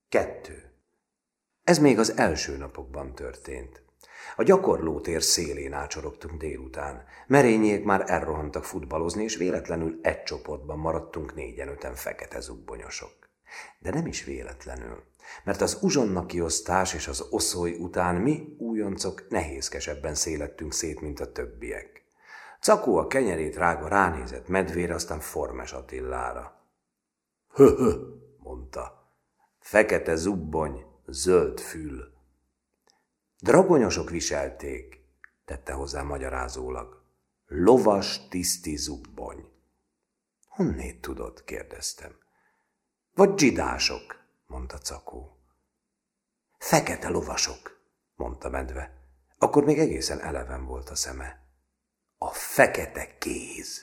2. Ez még az első napokban történt. A gyakorlótér szélén ácsorogtunk délután. Merényék már elrohantak futballozni, és véletlenül egy csoportban maradtunk 4-5 fekete zubbonyosok. De nem is véletlenül, mert az uzsonnakiosztás és az oszoly után mi újoncok nehézkesebben szélettünk szét, mint a többiek. Cakó a kenyerét rágva ránézett Medvére, aztán Formes Attilára. Hö, mondta. Fekete zubbony, zöld fül. Dragonyosok viselték, tette hozzá magyarázólag. Lovas tiszti zubbony. Honnét tudod? Kérdeztem. Vagy dzsidások, mondta Cakó. Fekete lovasok, mondta Medve. Akkor még egészen eleven volt a szeme. A fekete kéz.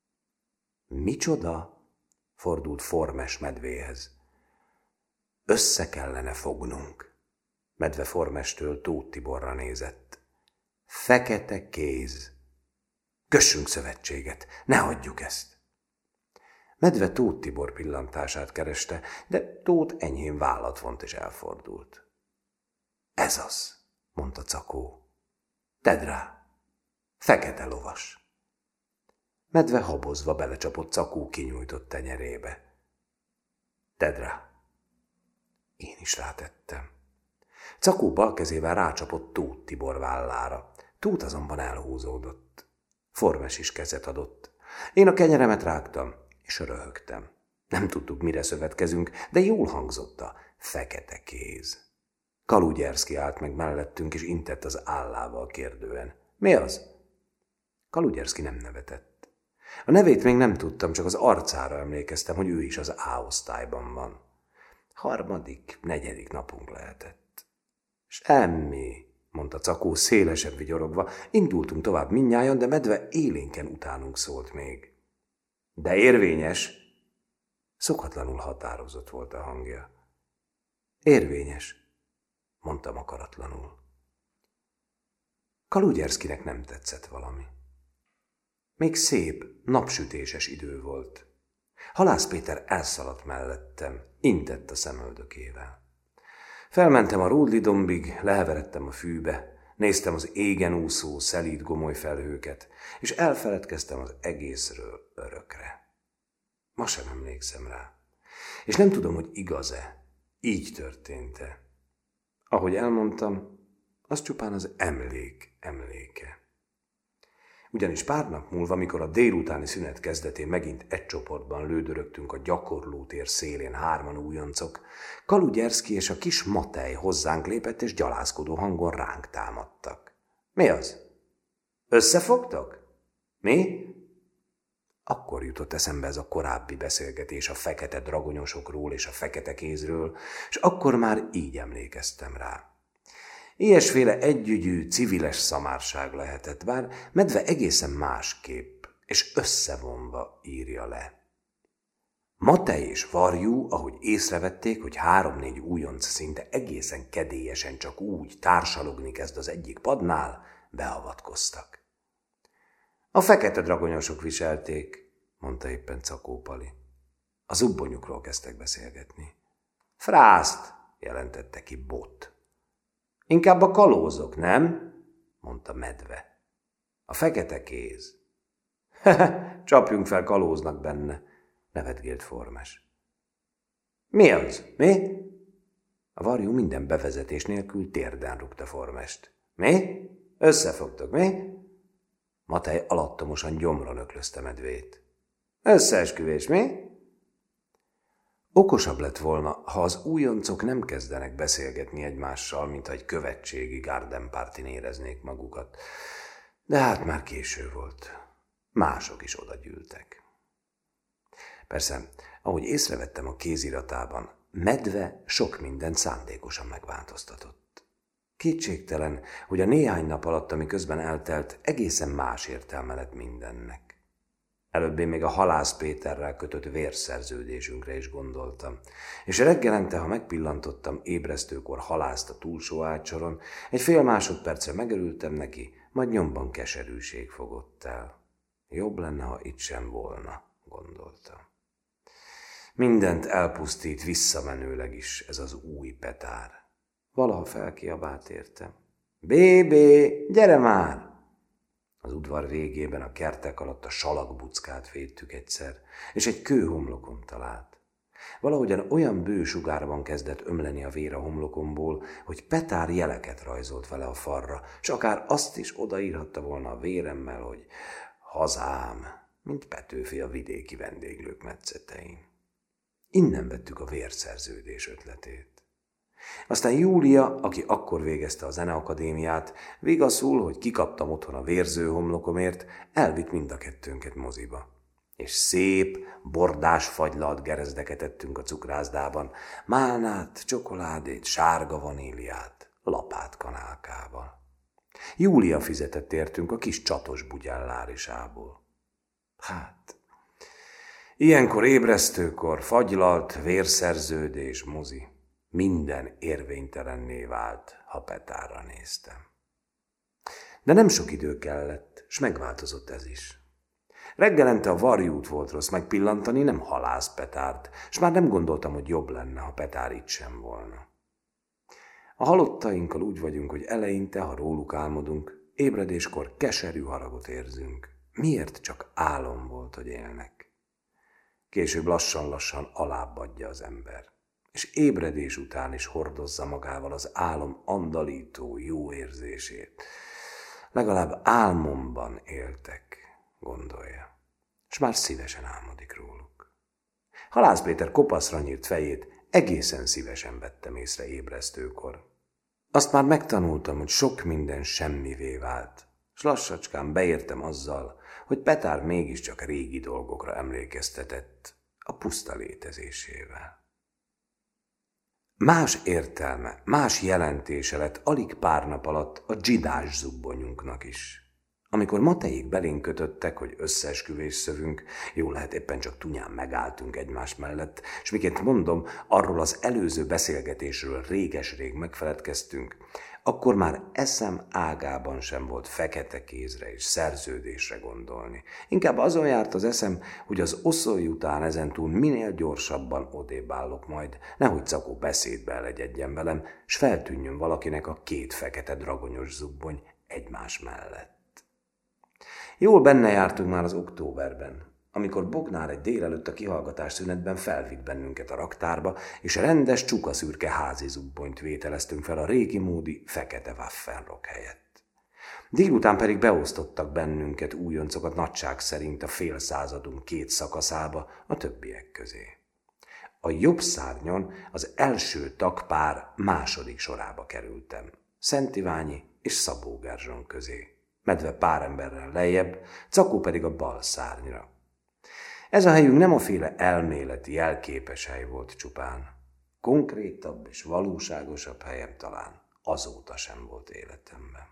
Micsoda? Fordult Formes Medvéhez. Össze kellene fognunk. Medve Formestől Tóth Tiborra nézett. Fekete kéz. Kössünk szövetséget, ne hagyjuk ezt. Medve Tóth Tibor pillantását kereste, de Tóth enyhén vállat vont és elfordult. Ez az, mondta Cakó. Tedd rá. Fekete lovas. Medve habozva belecsapott Cakó kinyújtott tenyerébe. Tedd rá. Én is rátettem. Cakó bal kezével rácsapott Tóth Tibor vállára. Tóth azonban elhúzódott. Formes is kezet adott. Én a kenyeremet rágtam, és röhögtem. Nem tudtuk, mire szövetkezünk, de jól hangzott a fekete kéz. Kalugyerszki állt meg mellettünk, és intett az állával kérdően. Mi az? Kalugyerszki nem nevetett. A nevét még nem tudtam, csak az arcára emlékeztem, hogy ő is az A-osztályban van. 3., 4. napunk lehetett. Semmi, mondta Cakó szélesen vigyorogva. Indultunk tovább mindnyájan, de Medve élénken utánunk szólt még. De érvényes. Szokatlanul határozott volt a hangja. Érvényes, mondtam akaratlanul. Kalugyerszkinek nem tetszett valami. Még szép, napsütéses idő volt. Halász Péter elszaladt mellettem, intett a szemöldökével. Felmentem a Ródli-dombig, leheveredtem a fűbe, néztem az égen úszó, szelíd gomoly felhőket, és elfeledkeztem az egészről örökre. Ma sem emlékszem rá, és nem tudom, hogy igaz-e, így történt-e. Ahogy elmondtam, az csupán az emlék emléke. Ugyanis pár nap múlva, mikor a délutáni szünet kezdetén megint egy csoportban lődörögtünk a gyakorlótér szélén 3 újoncok, Kalugyerszki és a kis Matej hozzánk lépett, és gyalázkodó hangon ránk támadtak. Mi az? Összefogtok? Mi? Akkor jutott eszembe ez a korábbi beszélgetés a fekete dragonyosokról és a fekete kézről, és akkor már így emlékeztem rá. Ilyesféle együgyű, civiles szamárság lehetett, bár Medve egészen másképp és összevonva írja le. Matej és Varjú, ahogy észrevették, hogy 3-4 újonc szinte egészen kedélyesen csak úgy társalogni kezd az egyik padnál, beavatkoztak. A fekete dragonyosok viselték, mondta éppen Cakó Pali. A zubbonyukról kezdtek beszélgetni. Frászt, jelentette ki Bot. Inkább a kalózok, nem? Mondta Medve. A fekete kéz. Csapjunk fel kalóznak benne, nevetgélt Formes. Mi az? Mi? A Varjú minden bevezetés nélkül térden rúgta Formest. Mi? Összefogtok, mi? Matej alattomosan gyomron öklözte Medvét. Összeesküvés, mi? Okosabb lett volna, ha az újoncok nem kezdenek beszélgetni egymással, mint egy követségi gardenpartyn éreznék magukat. De hát már késő volt. Mások is oda gyűltek. Persze, ahogy észrevettem a kéziratában, Medve sok mindent szándékosan megváltoztatott. Kétségtelen, hogy a néhány nap alatt, ami közben eltelt, egészen más értelme lett mindennek. Előbb én még a Halász Péterrel kötött vérszerződésünkre is gondoltam, és reggelente, ha megpillantottam ébresztőkor Halászt a túlsó ágysoron, egy fél másodpercre megörültem neki, majd nyomban keserűség fogott el. Jobb lenne, ha itt sem volna, gondoltam. Mindent elpusztít visszamenőleg is ez az új Petár. Valaha felkiabált értem. Bébé, gyere már! Az udvar végében a kertek alatt a salakbuckát védtük egyszer, és egy kőhomlokon talált. Valahogyan olyan bő sugárban kezdett ömleni a vér a homlokomból, hogy Petár jeleket rajzolt vele a falra, s akár azt is odaírhatta volna a véremmel, hogy hazám, mint Petőfi a vidéki vendéglők metszetein. Innen vettük a vérszerződés ötletét. Aztán Júlia, aki akkor végezte a zeneakadémiát, vigaszul, hogy kikaptam otthon a vérző homlokomért, elvitt mind a kettőnket moziba. És szép, bordás fagylalt gerezdeket ettünk a cukrászdában, málnát, csokoládét, sárga vaníliát, lapát kanálkával. Júlia fizetett értünk a kis csatos bugyellárisából. Hát, ilyenkor ébresztőkor fagylalt, vérszerződés, mozi. Minden érvénytelenné vált, ha Petárra néztem. De nem sok idő kellett, s megváltozott ez is. Reggelente a varjút volt rossz megpillantani, nem halász Petárt, s már nem gondoltam, hogy jobb lenne, ha Petár itt sem volna. A halottainkkal úgy vagyunk, hogy eleinte, ha róluk álmodunk, ébredéskor keserű haragot érzünk. Miért csak álom volt, hogy élnek? Később lassan-lassan alább adja az ember, és ébredés után is hordozza magával az álom andalító jó érzését. Legalább álmomban éltek, gondolja, és már szívesen álmodik róluk. Halász Péter kopaszra nyírt fejét egészen szívesen vettem észre ébresztőkor. Azt már megtanultam, hogy sok minden semmivé vált, s lassacskán beértem azzal, hogy Petár mégiscsak régi dolgokra emlékeztetett a puszta létezésével. Más értelme, más jelentése lett alig pár nap alatt a dzsidás zubbonyunknak is. Amikor Matejék belénk kötöttek, hogy összeesküvés szövünk, jól lehet éppen csak tunyán megálltunk egymás mellett, és miként mondom, arról az előző beszélgetésről réges-rég megfeledkeztünk, akkor már eszem ágában sem volt fekete kézre és szerződésre gondolni. Inkább azon járt az eszem, hogy az oszolj után ezentúl minél gyorsabban odébb állok majd, nehogy Cakó beszédbe elegyedjen velem, s feltűnjön valakinek a két fekete dragonyos zubbony egymás mellett. Jól benne jártunk már az októberben, amikor Bognár egy délelőtt a kihallgatás szünetben felvitt bennünket a raktárba, és rendes csukaszürke házi zubbonyt vételeztünk fel a régi módi fekete waffelrock helyett. Délután pedig beosztottak bennünket újoncokat nagyság szerint a fél századunk két szakaszába a többiek közé. A jobb szárnyon az első tagpár második sorába kerültem, Szent Iványi és Szabó Gerzson közé. Medve pár emberrel lejjebb, Cakó pedig a bal szárnyra. Ez a helyünk nem a féle elméleti, jelképes hely volt csupán. Konkrétabb és valóságosabb helyem talán azóta sem volt életemben.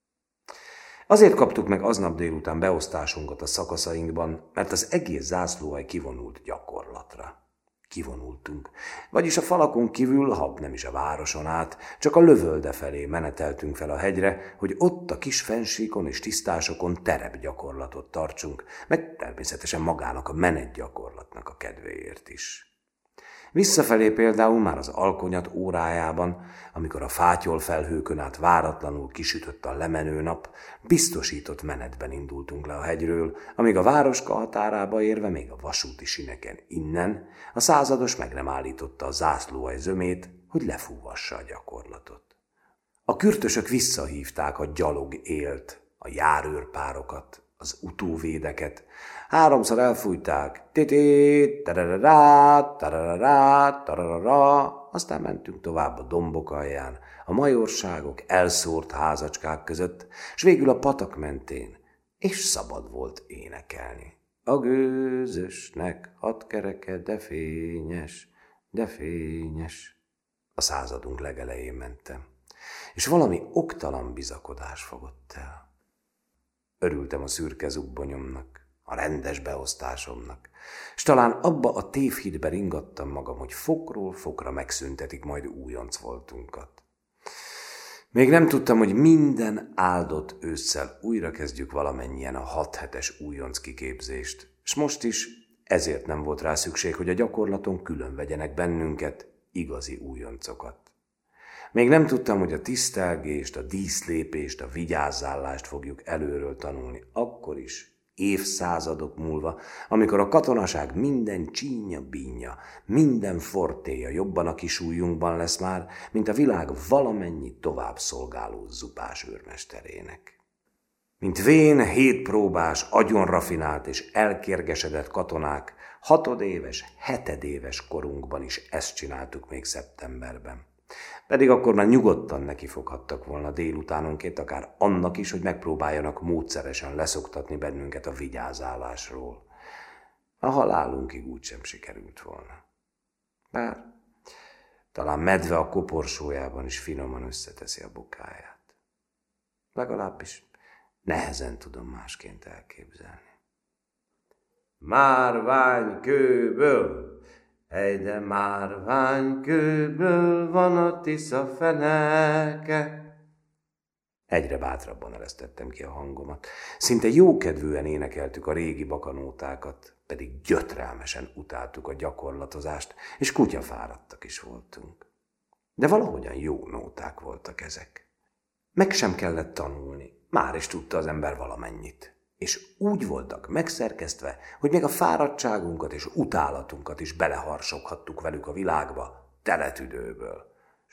Azért kaptuk meg aznap délután beosztásunkat a szakaszainkban, mert az egész zászlóhely kivonult gyakorlatra. Kivonultunk, vagyis a falakon kívül, ha nem is a városon át, csak a lövölde felé meneteltünk fel a hegyre, hogy ott a kis fensíkon és tisztásokon terepgyakorlatot tartsunk, meg természetesen magának a menetgyakorlatnak a kedvéért is. Visszafelé például már az alkonyat órájában, amikor a fátyolfelhőkön át váratlanul kisütött a lemenő nap, biztosított menetben indultunk le a hegyről, amíg a városka határába érve még a vasúti sineken innen a százados meg nem állította a zászlóhely zömét, hogy lefúvassa a gyakorlatot. A kürtösök visszahívták a gyalog élt, a járőrpárokat, az utóvédeket, háromszor elfújták, titét, tararará, tararará, tararará, aztán mentünk tovább a dombok alján, a majorságok elszórt házacskák között, s végül a patak mentén, és szabad volt énekelni. A gőzösnek 6 kereke, de fényes, de fényes. A századunk legelején mentem, és valami oktalan bizakodás fogott el. Örültem a szürke zubbonyomnak, a rendes beosztásomnak, s talán abba a tévhitbe ringattam magam, hogy fokról fokra megszüntetik majd újonc voltunkat. Még nem tudtam, hogy minden áldott ősszel újra kezdjük valamennyien a 6 hetes újonc kiképzést, s most is Ezért nem volt rá szükség, hogy a gyakorlaton külön vegyenek bennünket, igazi újoncokat. Még nem tudtam, hogy a tisztelgést, a díszlépést, a vigyázállást fogjuk előről tanulni, akkor is, évszázadok múlva, amikor a katonaság minden csínya-bínya, minden fortéja jobban a kisújjunkban lesz már, mint a világ valamennyi tovább szolgáló zupás őrmesterének. Mint vén, hétpróbás, agyonrafinált és elkérgesedett katonák, 6 éves, 7 éves korunkban is ezt csináltuk még szeptemberben. Pedig akkor már nyugodtan nekifoghattak volna délutánonként akár annak is, hogy megpróbáljanak módszeresen leszoktatni bennünket a vigyázálásról. A halálunkig úgysem sikerült volna. Bár talán medve a koporsójában is finoman összeteszi a bokáját. Legalábbis nehezen tudom másként elképzelni. Márványkőből, de márványkőből van a Tisza feneke. Egyre bátrabban eresztettem ki a hangomat. Szinte jókedvűen énekeltük a régi bakanótákat, pedig gyötrelmesen utáltuk a gyakorlatozást, és kutyafáradtak is voltunk. De valahogyan jó nóták voltak ezek. Meg sem kellett tanulni, már is tudta az ember valamennyit. És úgy voltak megszerkesztve, hogy még a fáradtságunkat és utálatunkat is beleharsoghattuk velük a világba, teletüdőből.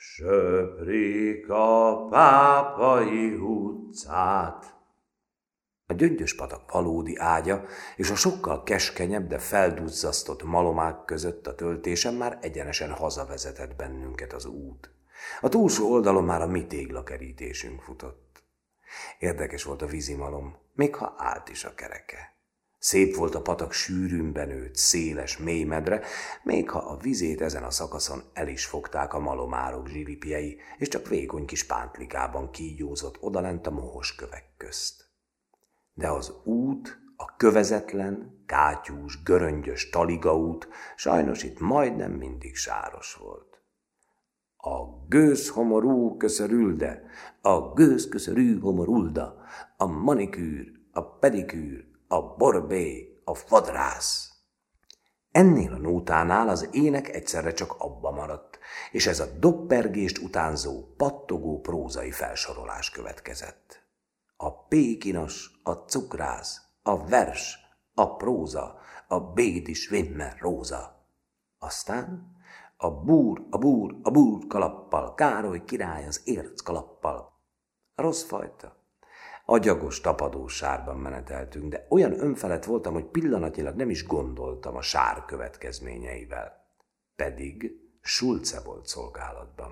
Söprik a Pápai utcát. A Gyöngyös-patak valódi ágya és a sokkal keskenyebb, de felduzzasztott malomák között a töltésen már egyenesen hazavezetett bennünket az út. A túlsó oldalon már a mi téglakerítésünk futott. Érdekes volt a vízimalom, még ha állt is a kereke. Szép volt a patak sűrűn benőtt, széles, mély medre, még ha a vizét ezen a szakaszon el is fogták a malomárok zsilipjei, és csak vékony kis pántlikában kígyózott odalent a mohos kövek közt. De az út, a kövezetlen, kátyús, göröngyös taligaút sajnos itt majdnem mindig sáros volt. A gőzhomorú köszörülde, a gőzköszörű homorulda, a manikűr, a pedikűr, a borbé, a fodrász. Ennél a nótánál az ének egyszerre csak abba maradt, és ez a doppergést utánzó, pattogó prózai felsorolás következett. A pékinos, a cukrász, a vers, a próza, a bédis vimmer róza. Aztán a búr kalappal, Károly király az érc kalappal. Rossz fajta. Agyagos, tapadós sárban meneteltünk, de olyan önfelett voltam, hogy pillanatnyilag nem is gondoltam a sár következményeivel. Pedig Schulze volt szolgálatban.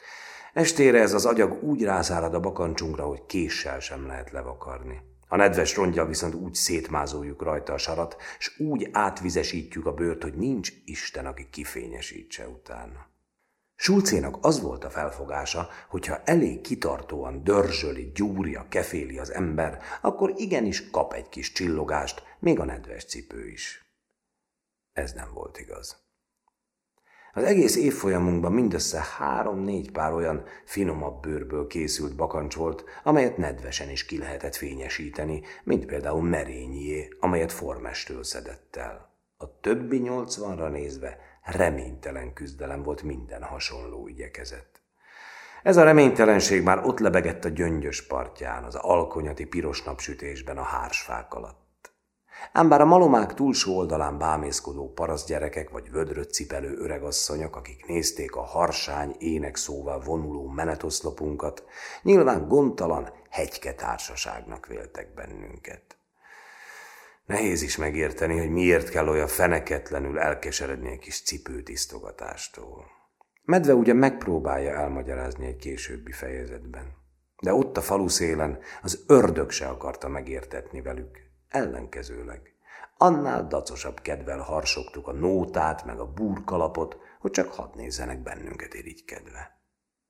Estére ez az agyag úgy rászárad a bakancsunkra, hogy késsel sem lehet levakarni. A nedves rongyal viszont úgy szétmázoljuk rajta a sarat, s úgy átvizesítjük a bőrt, hogy nincs Isten, aki kifényesítse utána. Schulzénak az volt a felfogása, hogyha elég kitartóan dörzsöli, gyúrja, keféli az ember, akkor igenis kap egy kis csillogást, még a nedves cipő is. Ez nem volt igaz. Az egész évfolyamunkban mindössze 3-4 pár olyan finomabb bőrből készült bakancs volt, amelyet nedvesen is ki lehetett fényesíteni, mint például merényié, amelyet formestől szedett el. A többi 80-ra nézve reménytelen küzdelem volt minden hasonló igyekezet. Ez a reménytelenség már ott lebegett a Gyöngyös partján, az alkonyati piros napsütésben a hársfák alatt. Ám bár a malomák túlsó oldalán bámészkodó parasztgyerekek vagy vödröt cipelő öregasszonyok, akik nézték a harsány énekszóval vonuló menetoszlopunkat, nyilván gondtalan hegyke társaságnak véltek bennünket. Nehéz is megérteni, hogy miért kell olyan feneketlenül elkeseredni egy kis cipőtisztogatástól. Medve ugye megpróbálja elmagyarázni egy későbbi fejezetben, de ott a falu szélen az ördög se akarta megértetni velük. Ellenkezőleg, annál dacosabb kedvel harsogtuk a nótát meg a búrkalapot, hogy csak hadd nézzenek bennünket irigykedve.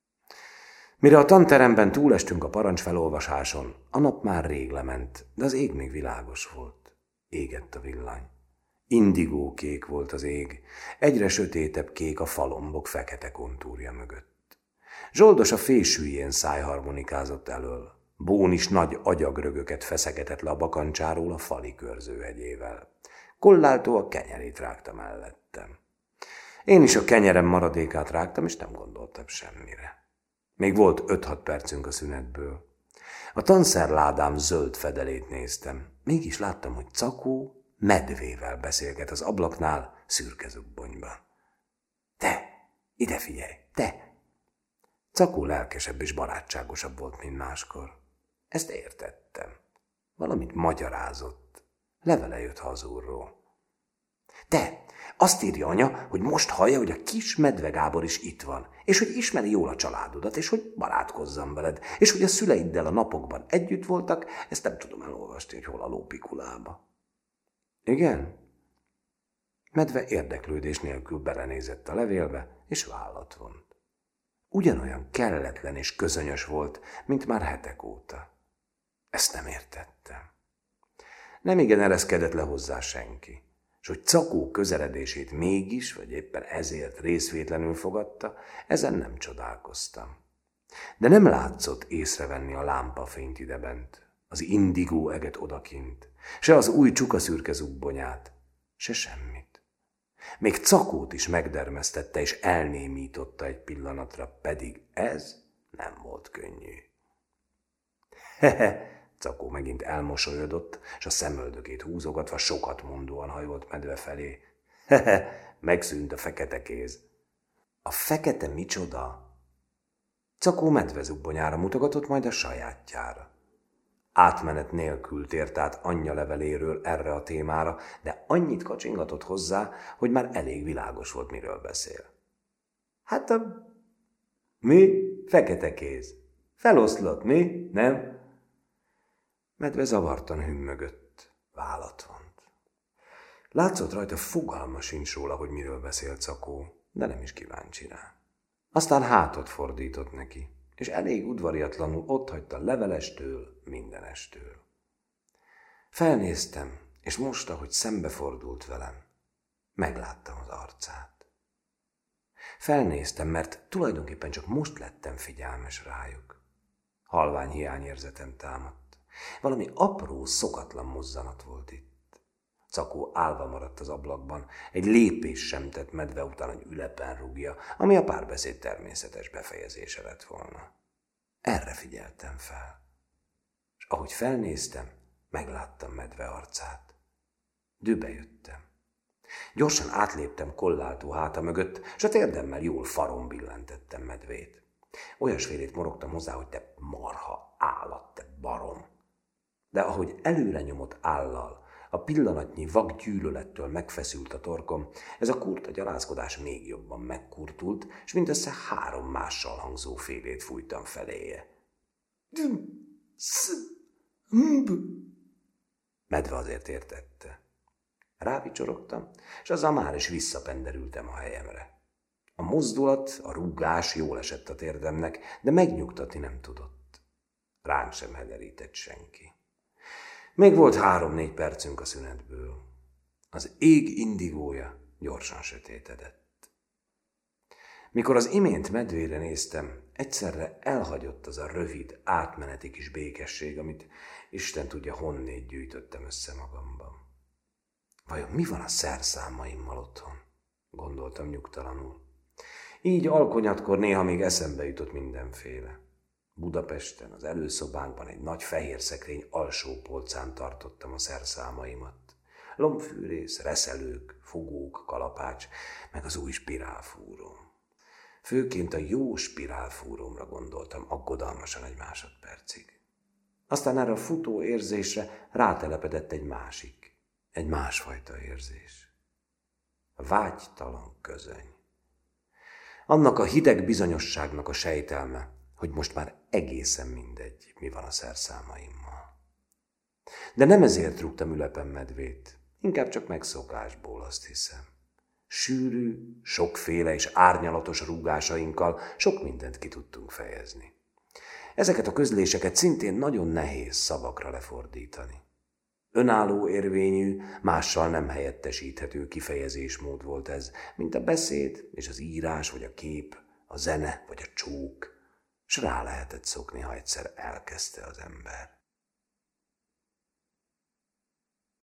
Mire a tanteremben túlestünk a parancsfelolvasáson, a nap már rég lement, de az ég még világos volt. Égett a villany. Indigó kék volt az ég, egyre sötétebb kék a falombok fekete kontúrja mögött. Zsoldos a fésűjén szájharmonikázott elől. Bón is nagy agyagrögöket feszegetett le a bakancsáról a fali körzőhegyével. Kolláltó a kenyerét rágta mellettem. Én is a kenyerem maradékát rágtam, és nem gondoltam semmire. Még volt 5-6 percünk a szünetből. A tanszerládám zöld fedelét néztem. Mégis láttam, hogy Cakó medvével beszélget az ablaknál szürke zubbonyban. Te, ide figyelj, te! Cakó lelkesebb és barátságosabb volt, mint máskor. Ezt értettem. Valamit magyarázott. Levele jött hazulról. Te, azt írja anya, hogy most hallja, hogy a kis Medve Gábor is itt van, és hogy ismeri jól a családodat, és hogy barátkozzam veled, és hogy a szüleiddel a napokban együtt voltak, ezt nem tudom elolvasni, hogy hol a lópikulába. Igen? Medve érdeklődés nélkül belenézett a levélbe, és vállat vont. Ugyanolyan kelletlen és közönyös volt, mint már hetek óta. Ezt nem értettem. Nemigen ereszkedett le hozzá senki, és hogy Cakó közeledését mégis, vagy éppen ezért részvétlenül fogadta, ezen nem csodálkoztam. De nem látszott észrevenni a lámpafényt idebent, az indigó eget odakint, se az új csukaszürke zubbonyát, se semmit. Még Cakót is megdermesztette és elnémította egy pillanatra, pedig ez nem volt könnyű. Hehe, Cakó megint elmosolyodott, és a szemöldökét húzogatva sokat mondóan hajolt Medve felé. Hehe, megszűnt a fekete kéz. A fekete micsoda? Cakó Medve zubbonyára mutogatott, majd a sajátjára. Átmenet nélkül tért át anyja leveléről erre a témára, de annyit kacsingatott hozzá, hogy már elég világos volt, miről beszél. Hát mi? Fekete kéz. Feloszlott, mi? Nem? Medve zavartan hümmögött, vállat vont. Látszott rajta, fogalma sincs róla, hogy miről beszél Cakó, de nem is kíváncsi rá. Aztán hátat fordított neki, és elég udvariatlanul otthagyta levelestől, mindenestől. Felnéztem, és most, ahogy szembefordult velem, megláttam az arcát. Felnéztem, mert tulajdonképpen csak most lettem figyelmes rájuk. Halvány hiányérzetem támadt. Valami apró, szokatlan mozzanat volt itt. Cakó állva maradt az ablakban, egy lépés sem tett Medve után, hogy ülepen rúgja, ami a párbeszéd természetes befejezése lett volna. Erre figyeltem fel. És ahogy felnéztem, megláttam Medve arcát. Dühbe jöttem. Gyorsan átléptem Kolláltó háta mögött, és a térdemmel jól faron billentettem Medvét. Olyasfélét morogtam hozzá, hogy te marha állat, te barom. De ahogy előre nyomott állal, a pillanatnyi vak gyűlölettől megfeszült a torkom, ez a kurta gyalázkodás még jobban megkurtult, és mindössze 3 mással hangzó félét fújtam feléje. Medve azért értette. Rávicsorogtam, és azzal már is visszapenderültem a helyemre. A mozdulat, a rúgás jól esett a térdemnek, de megnyugtatni nem tudott. Ránk sem hederített senki. Még volt 3-4 percünk a szünetből. Az ég indigója gyorsan sötétedett. Mikor az imént Medvére néztem, egyszerre elhagyott az a rövid, átmeneti kis békesség, amit Isten tudja honnét gyűjtöttem össze magamban. Vajon mi van a szerszámaimmal otthon? Gondoltam nyugtalanul. Így alkonyatkor néha még eszembe jutott mindenféle. Budapesten, az előszobánkban egy nagy fehér szekrény alsó polcán tartottam a szerszámaimat. Lombfűrész, reszelők, fogók, kalapács, meg az új spirálfúróm. Főként a jó spirálfúrómra gondoltam aggodalmasan egy másodpercig. Aztán erre a futó érzésre rátelepedett egy másfajta érzés. A vágytalan közöny. Annak a hideg bizonyosságnak a sejtelme, hogy most már egészen mindegy, mi van a szerszámaimmal. De nem ezért rúgtam ülepen Medvét, inkább csak megszokásból, azt hiszem. Sűrű, sokféle és árnyalatos rúgásainkkal sok mindent ki tudtunk fejezni. Ezeket a közléseket szintén nagyon nehéz szavakra lefordítani. Önálló érvényű, mással nem helyettesíthető kifejezésmód volt ez, mint a beszéd és az írás vagy a kép, a zene vagy a csók, s rá lehetett szokni, ha egyszer elkezdte az ember.